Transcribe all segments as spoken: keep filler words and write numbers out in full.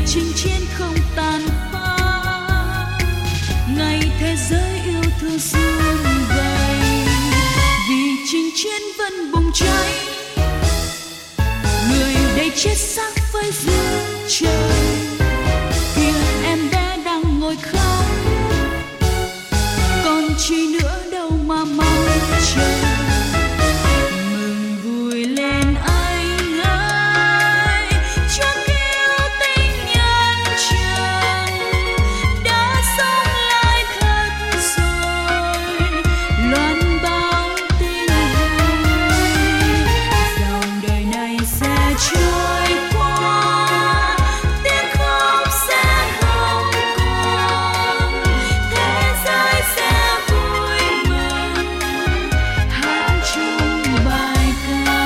chinh chiến không tàn phá, ngày thế giới yêu thương sum vầy, vì chinh chiến vẫn bùng cháy, người đây chết xác với giữa trời. Kia em bé đang ngồi khóc, còn chi nữa đâu mà mong chờ. Mừng vui lên anh ơi, Chúa kêu tình nhân trần đã sống lại thật rồi, loan báo tin vui. Dòng đời này sẽ trôi qua, tiếng khóc sẽ không còn, thế giới sẽ vui mừng hát chung bài ca.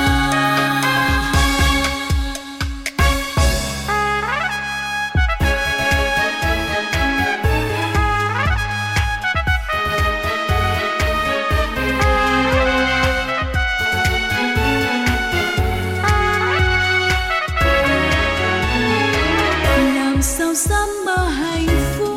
Làm sao dám mơ hạnh phúc,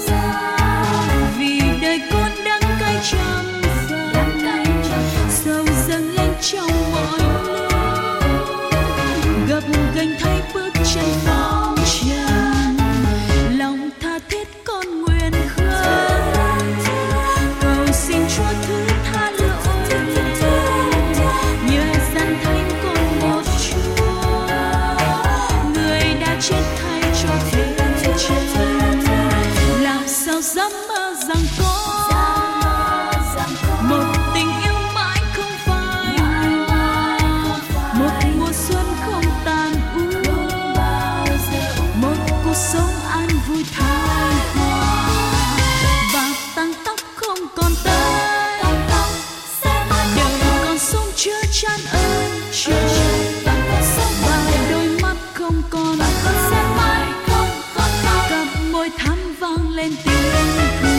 vì đời con đắng cay trăm phần, sầu dâng lên trong mọi lúc, gập ghềnh thay bước chân phong trần, lòng tha thiết con nguyện khấn, cầu xin Chúa thứ tha lỗi, nhờ gian thánh con một Chúa, người đã chết thay cho thế trần. Làm sao dám mơ rằng có một tình yêu mãi không phai nhòa, một mùa xuân không tàn úa, một cuộc sống an vui thăng hoa, và tăng tóc không còn tới, đời còn sống chứa chan ơn trời, và đôi mắt không còn cặp môi thắm vang lên tiếng cười.